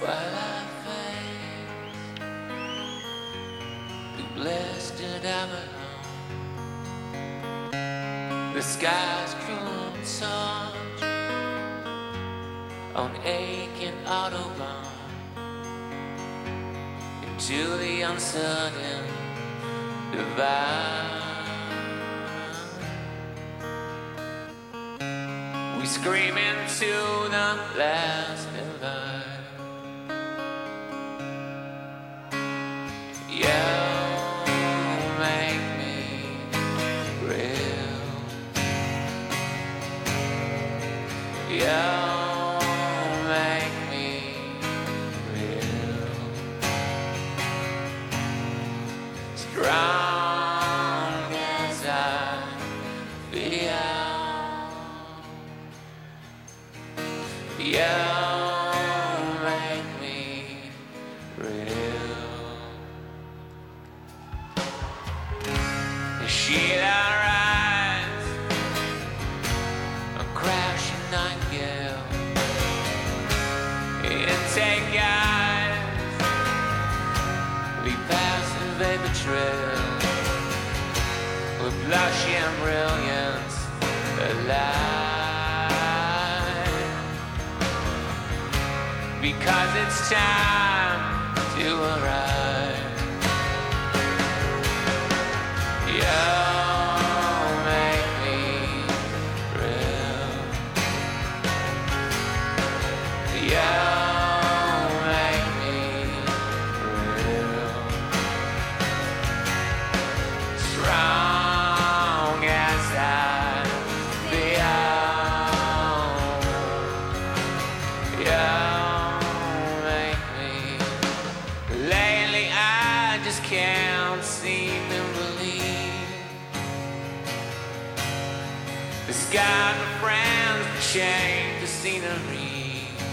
while I face the blasted Avalon. The sky's cruel and soft on aching Autobahn into the uncertain divide. We scream into the last divide. You make me real. You make me real. Strong as I feel. You make me real. The Sheila rides a crashing night gale. Intake guys, we pass the vapor trail with blushing brilliance alive. Because it's time to arrive. You make me real. You make me real. Strong as I feel. You can't seem to believe the sky and friends change the scenery.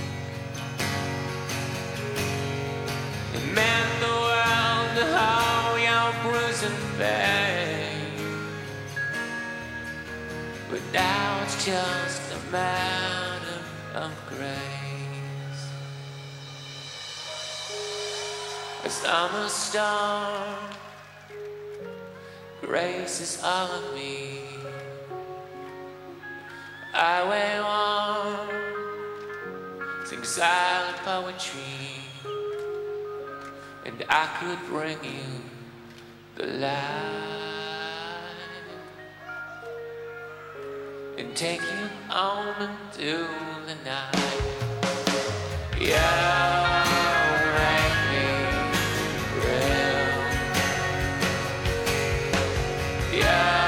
It meant the world to hold your bruising face, but now it's just a matter of grace. A summer storm graces all of me. I weigh warm, sing silent poetry, and I could bring you the light and take you home into the night. Yeah. Yeah.